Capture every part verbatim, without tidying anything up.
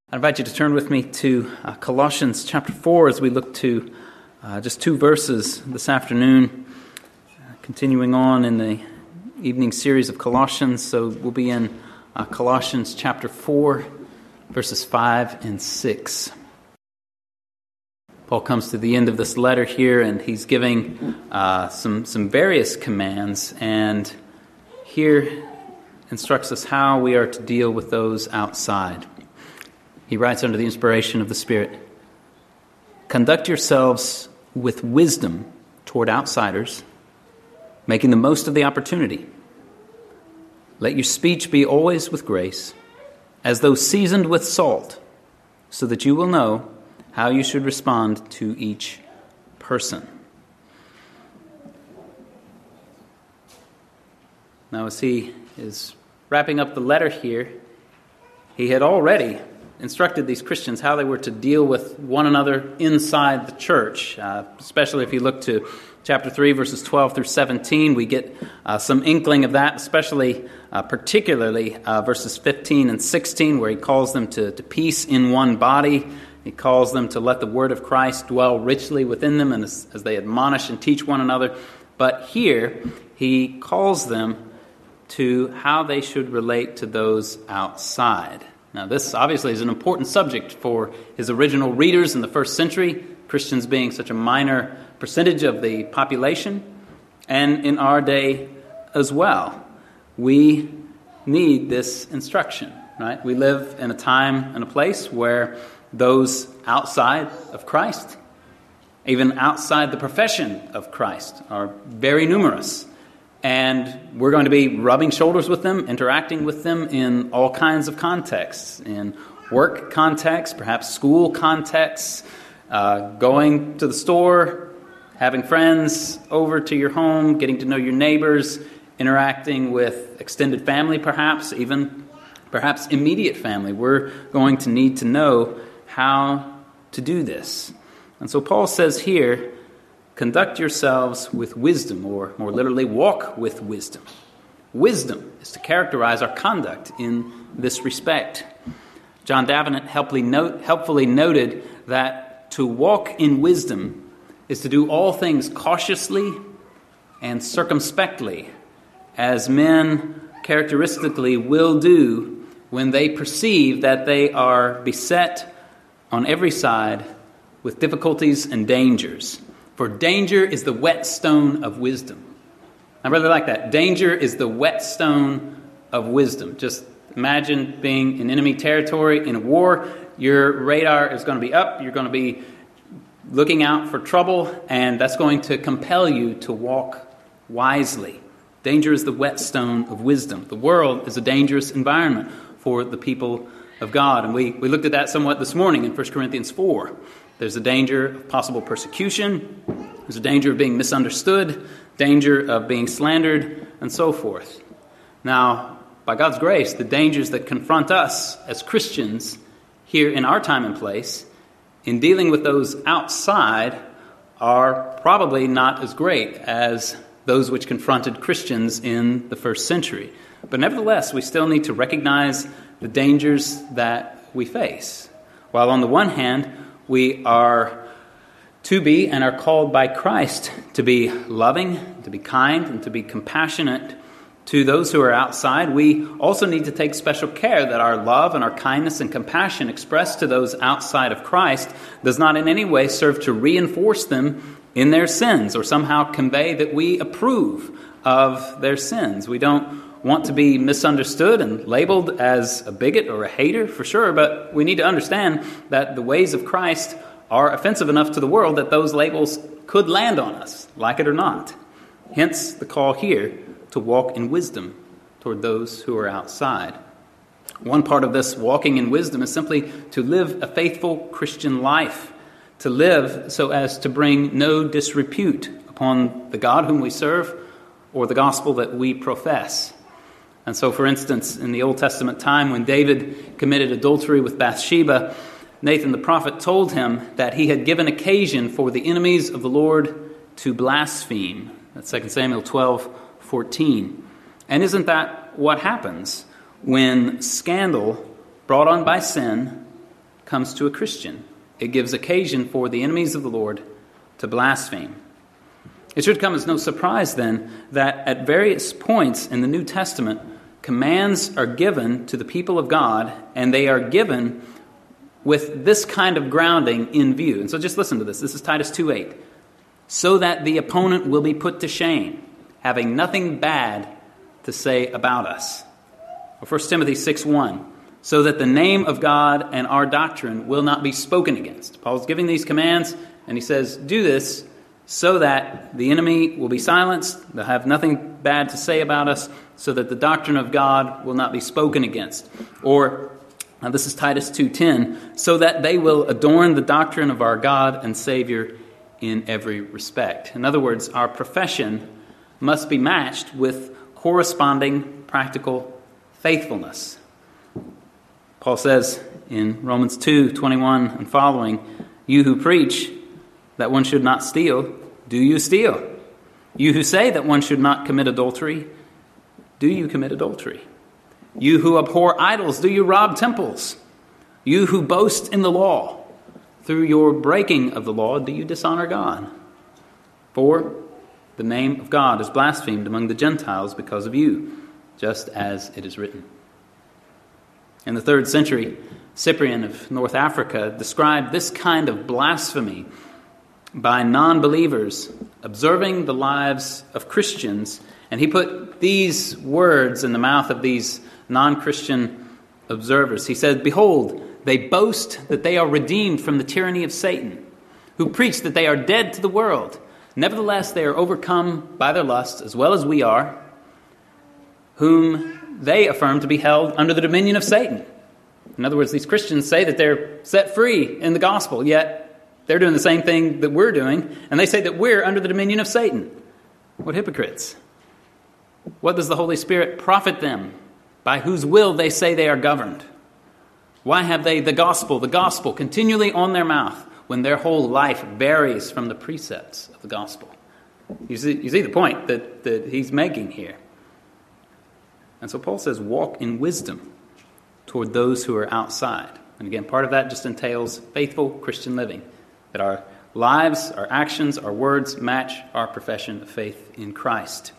I invite you to turn with me to uh, Colossians chapter four as we look to uh, just two verses this afternoon, uh, continuing on in the evening series of Colossians. So we'll be in uh, Colossians chapter four, verses five and six. Paul comes to the end of this letter here, and he's giving uh, some, some various commands, and here instructs us how we are to deal with those outside. He writes under the inspiration of the Spirit, "Conduct yourselves with wisdom toward outsiders, making the most of the opportunity. Let your speech be always with grace, as though seasoned with salt, so that you will know how you should respond to each person." Now, as he is wrapping up the letter here, he had already instructed these Christians how they were to deal with one another inside the church. Uh, especially if you look to chapter three, verses twelve through seventeen, we get uh, some inkling of that, especially, uh, particularly uh, verses fifteen and sixteen, where he calls them to, to peace in one body. He calls them to let the word of Christ dwell richly within them and as, as they admonish and teach one another. But here, he calls them to how they should relate to those outside. Now, this obviously is an important subject for his original readers in the first century, Christians being such a minor percentage of the population, and in our day as well. We need this instruction, right? We live in a time and a place where those outside of Christ, even outside the profession of Christ, are very numerous. And we're going to be rubbing shoulders with them, interacting with them in all kinds of contexts, in work contexts, perhaps school contexts, uh, going to the store, having friends over to your home, getting to know your neighbors, interacting with extended family perhaps, even perhaps immediate family. We're going to need to know how to do this. And so Paul says here, conduct yourselves with wisdom, or more literally, walk with wisdom. Wisdom is to characterize our conduct in this respect. John Davenant helpfully, note, helpfully noted that to walk in wisdom is to do all things cautiously and circumspectly, as men characteristically will do when they perceive that they are beset on every side with difficulties and dangers. For danger is the whetstone of wisdom. I really like that. Danger is the whetstone of wisdom. Just imagine being in enemy territory in a war. Your radar is going to be up. You're going to be looking out for trouble, and that's going to compel you to walk wisely. Danger is the whetstone of wisdom. The world is a dangerous environment for the people of God. And we, we looked at that somewhat this morning in First Corinthians four. There's a danger of possible persecution. There's a danger of being misunderstood, danger of being slandered, and so forth. Now, by God's grace, the dangers that confront us as Christians here in our time and place, in dealing with those outside, are probably not as great as those which confronted Christians in the first century. But nevertheless, we still need to recognize the dangers that we face. While on the one hand, we are to be and are called by Christ to be loving, to be kind, and to be compassionate to those who are outside, we also need to take special care that our love and our kindness and compassion expressed to those outside of Christ does not in any way serve to reinforce them in their sins or somehow convey that we approve of their sins. We don't want to be misunderstood and labeled as a bigot or a hater, for sure, but we need to understand that the ways of Christ are offensive enough to the world that those labels could land on us, like it or not. Hence the call here to walk in wisdom toward those who are outside. One part of this walking in wisdom is simply to live a faithful Christian life, to live so as to bring no disrepute upon the God whom we serve or the gospel that we profess. And so, for instance, in the Old Testament time, when David committed adultery with Bathsheba, Nathan the prophet told him that he had given occasion for the enemies of the Lord to blaspheme. That's Second Samuel twelve fourteen. And isn't that what happens when scandal brought on by sin comes to a Christian. It gives occasion for the enemies of the Lord to blaspheme. It should come as no surprise, then, that at various points in the New Testament, commands are given to the people of God, and they are given with this kind of grounding in view. And so just listen to this. This is Titus two eight. So that the opponent will be put to shame, having nothing bad to say about us. Or First Timothy six one. So that the name of God and our doctrine will not be spoken against. Paul's giving these commands, and he says, do this so that the enemy will be silenced, they'll have nothing bad to say about us, so that the doctrine of God will not be spoken against. Or, now this is Titus two ten, so that they will adorn the doctrine of our God and Savior in every respect. In other words, our profession must be matched with corresponding practical faithfulness. Paul says in Romans two twenty-one and following, you who preach that one should not steal, do you steal? You who say that one should not commit adultery, do you commit adultery? You who abhor idols, do you rob temples? You who boast in the law, through your breaking of the law, do you dishonor God? For the name of God is blasphemed among the Gentiles because of you, just as it is written. In the third century, Cyprian of North Africa described this kind of blasphemy by non-believers observing the lives of Christians, and he put these words in the mouth of these non-Christian observers. He said, behold, they boast that they are redeemed from the tyranny of Satan, who preach that they are dead to the world. Nevertheless, they are overcome by their lusts, as well as we are, whom they affirm to be held under the dominion of Satan. In other words, these Christians say that they're set free in the gospel, yet they're doing the same thing that we're doing, and they say that we're under the dominion of Satan. What hypocrites! What does the Holy Spirit profit them, by whose will they say they are governed? Why have they the gospel, the gospel continually on their mouth, when their whole life varies from the precepts of the gospel? You see, you see the point that, that he's making here. And so Paul says, walk in wisdom toward those who are outside. And again, part of that just entails faithful Christian living, that our lives, our actions, our words match our profession of faith in Christ.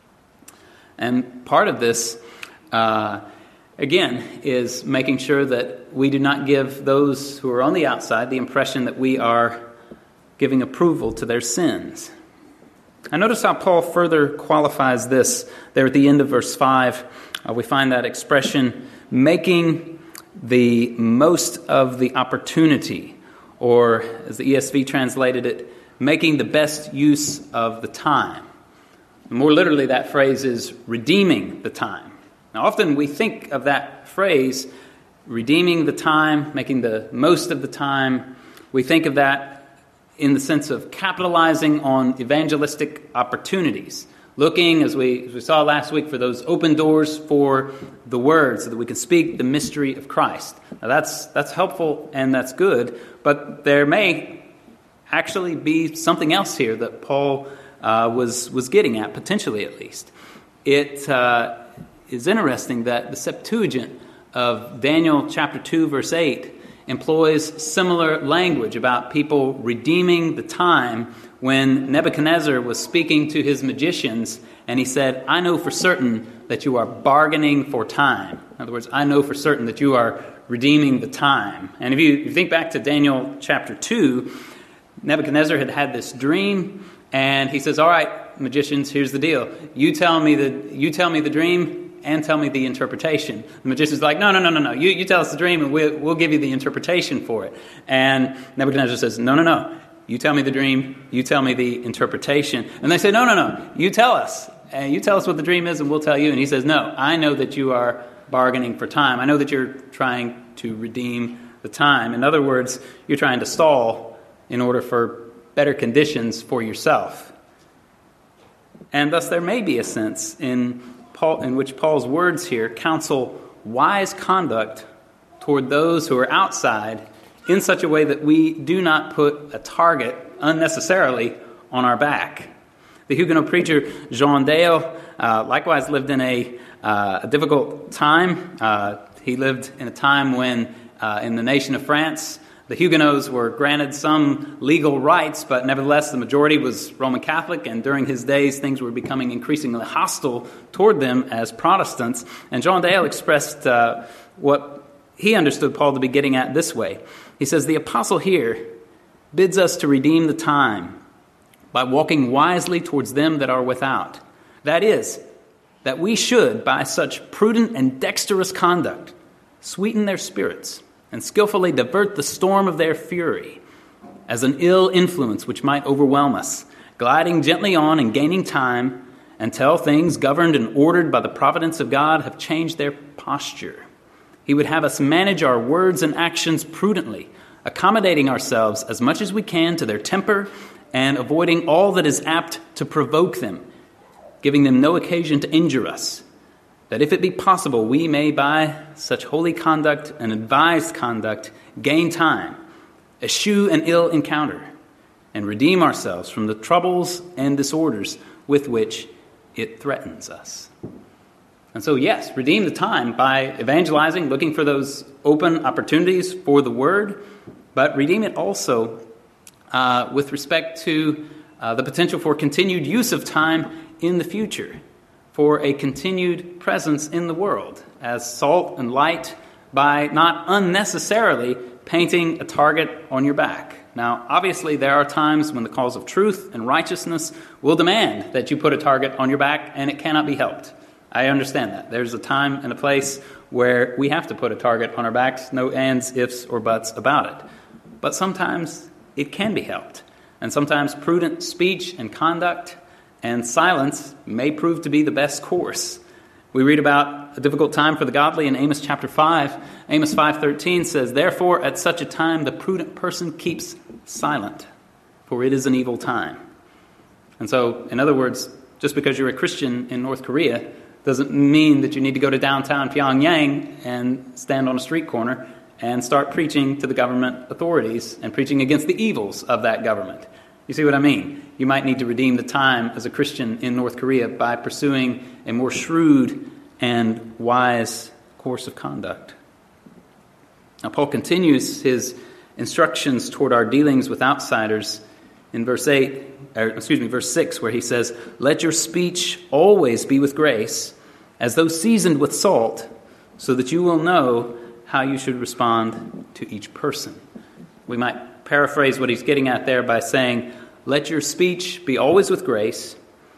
And part of this, uh, again, is making sure that we do not give those who are on the outside the impression that we are giving approval to their sins. I notice how Paul further qualifies this there at the end of verse five. Uh, we find that expression, making the most of the opportunity, or as the E S V translated it, making the best use of the time. More literally, that phrase is redeeming the time. Now, often we think of that phrase, redeeming the time, making the most of the time. We think of that in the sense of capitalizing on evangelistic opportunities, looking, as we, as we saw last week, for those open doors for the word so that we can speak the mystery of Christ. Now, that's, that's helpful and that's good, but there may actually be something else here that Paul uh, was, was getting at, potentially at least. It uh, is interesting that the Septuagint of Daniel chapter two, verse eight, employs similar language about people redeeming the time when Nebuchadnezzar was speaking to his magicians, and he said, I know for certain that you are bargaining for time. In other words, I know for certain that you are redeeming the time. And if you, if you think back to Daniel chapter two, Nebuchadnezzar had had this dream, and he says, all right, magicians, here's the deal. You tell me the, you tell me the dream, and tell me the interpretation. The magician's like, no, no, no, no, no. You, you tell us the dream, and we'll, we'll give you the interpretation for it. And Nebuchadnezzar says, no, no, no. You tell me the dream. You tell me the interpretation. And they say, no, no, no. You tell us. And you tell us what the dream is, and we'll tell you. And he says, no, I know that you are bargaining for time. I know that you're trying to redeem the time. In other words, you're trying to stall in order for better conditions for yourself. And thus there may be a sense in Paul, in which Paul's words here counsel wise conduct toward those who are outside in such a way that we do not put a target unnecessarily on our back. The Huguenot preacher Jean Dale uh, likewise lived in a, uh, a difficult time. Uh, he lived in a time when Uh, in the nation of France, the Huguenots were granted some legal rights, but nevertheless the majority was Roman Catholic, and during his days things were becoming increasingly hostile toward them as Protestants. And John Dale expressed uh, what he understood Paul to be getting at this way. He says, the apostle here bids us to redeem the time by walking wisely towards them that are without. That is, that we should, by such prudent and dexterous conduct, sweeten their spirits and skillfully divert the storm of their fury as an ill influence which might overwhelm us, gliding gently on and gaining time until things governed and ordered by the providence of God have changed their posture. He would have us manage our words and actions prudently, accommodating ourselves as much as we can to their temper and avoiding all that is apt to provoke them, giving them no occasion to injure us, that if it be possible, we may by such holy conduct and advised conduct gain time, eschew an ill encounter, and redeem ourselves from the troubles and disorders with which it threatens us. And so, yes, redeem the time by evangelizing, looking for those open opportunities for the word, but redeem it also uh, with respect to uh, the potential for continued use of time in the future, for a continued presence in the world as salt and light by not unnecessarily painting a target on your back. Now, obviously, there are times when the cause of truth and righteousness will demand that you put a target on your back, and it cannot be helped. I understand that. There's a time and a place where we have to put a target on our backs, no ands, ifs, or buts about it. But sometimes it can be helped. And sometimes prudent speech and conduct and silence may prove to be the best course. We read about a difficult time for the godly in Amos chapter five. Amos five thirteen says, therefore at such a time the prudent person keeps silent, for it is an evil time. And so, in other words, just because you're a Christian in North Korea doesn't mean that you need to go to downtown Pyongyang and stand on a street corner and start preaching to the government authorities and preaching against the evils of that government. You see what I mean? You might need to redeem the time as a Christian in North Korea by pursuing a more shrewd and wise course of conduct. Now, Paul continues his instructions toward our dealings with outsiders in verse eight, or excuse me, verse six, where he says, let your speech always be with grace, as though seasoned with salt, so that you will know how you should respond to each person. We might paraphrase what he's getting at there by saying, let your speech be always with grace,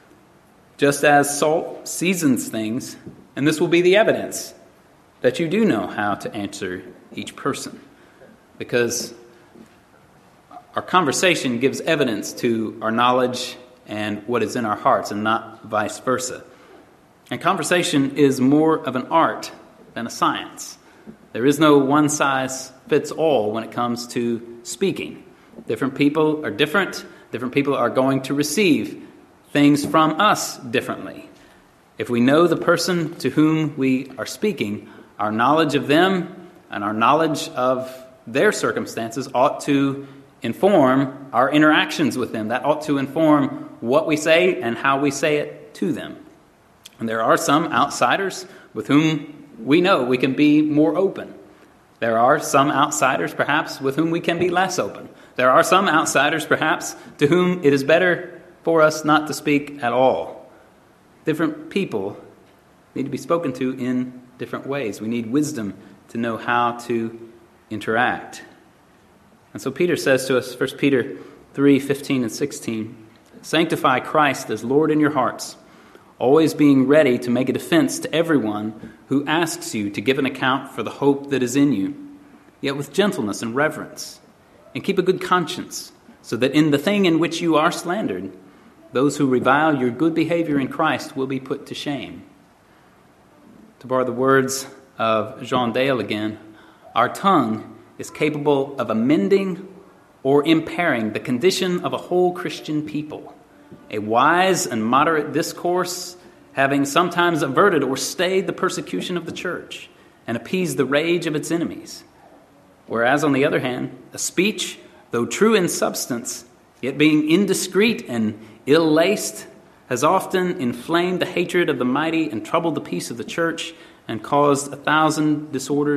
just as salt seasons things, and this will be the evidence that you do know how to answer each person. Because our conversation gives evidence to our knowledge and what is in our hearts, and not vice versa. And conversation is more of an art than a science. There is no one size fits all when it comes to speaking. Different people are different. Different people are going to receive things from us differently. If we know the person to whom we are speaking, our knowledge of them and our knowledge of their circumstances ought to inform our interactions with them. That ought to inform what we say and how we say it to them. And there are some outsiders with whom we know we can be more open. There are some outsiders, perhaps, with whom we can be less open. There are some outsiders, perhaps, to whom it is better for us not to speak at all. Different people need to be spoken to in different ways. We need wisdom to know how to interact. And so Peter says to us, First Peter three fifteen and sixteen, sanctify Christ as Lord in your hearts, always being ready to make a defense to everyone who asks you to give an account for the hope that is in you, yet with gentleness and reverence. And keep a good conscience, so that in the thing in which you are slandered, those who revile your good behavior in Christ will be put to shame. To borrow the words of John Dale again, our tongue is capable of amending or impairing the condition of a whole Christian people. A wise and moderate discourse having sometimes averted or stayed the persecution of the church and appeased the rage of its enemies. Whereas, on the other hand, a speech, though true in substance, yet being indiscreet and ill-laced, has often inflamed the hatred of the mighty and troubled the peace of the church and caused a thousand disorders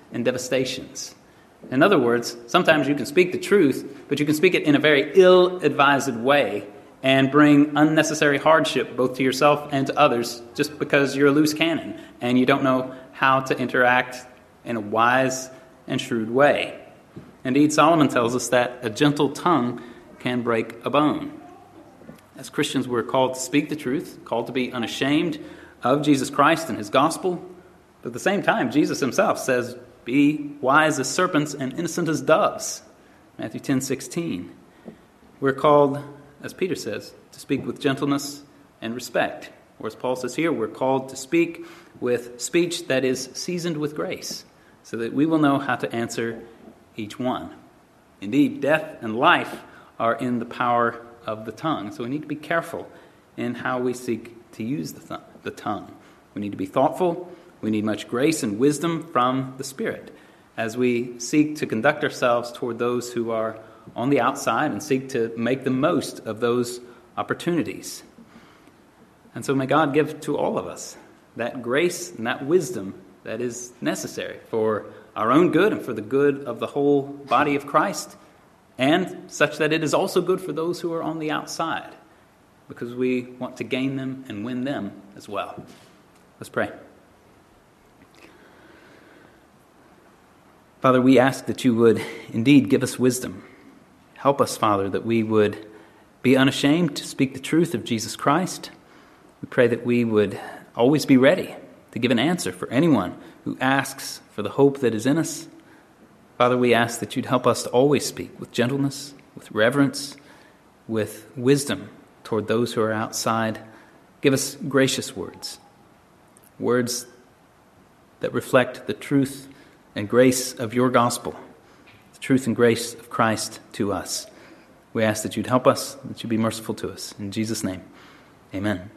and devastations. In other words, sometimes you can speak the truth, but you can speak it in a very ill-advised way and bring unnecessary hardship both to yourself and to others just because you're a loose cannon and you don't know how to interact in a wise and shrewd way. Indeed, Solomon tells us that a gentle tongue can break a bone. As Christians, we're called to speak the truth, called to be unashamed of Jesus Christ and his gospel. But at the same time, Jesus himself says, be wise as serpents and innocent as doves. Matthew ten sixteen. We're called, as Peter says, to speak with gentleness and respect. Or as Paul says here, we're called to speak with speech that is seasoned with grace, so that we will know how to answer each one. Indeed, death and life are in the power of the tongue, so we need to be careful in how we seek to use the, th- the tongue. We need to be thoughtful. We need much grace and wisdom from the Spirit as we seek to conduct ourselves toward those who are on the outside and seek to make the most of those opportunities. And so may God give to all of us that grace and that wisdom that is necessary for our own good and for the good of the whole body of Christ, and such that it is also good for those who are on the outside, because we want to gain them and win them as well. Let's pray. Father, we ask that you would indeed give us wisdom. Help us, Father, that we would be unashamed to speak the truth of Jesus Christ. We pray that we would always be ready to give an answer for anyone who asks for the hope that is in us. Father, we ask that you'd help us to always speak with gentleness, with reverence, with wisdom toward those who are outside. Give us gracious words, words that reflect the truth and grace of your gospel, the truth and grace of Christ to us. We ask that you'd help us, that you'd be merciful to us. In Jesus' name, amen.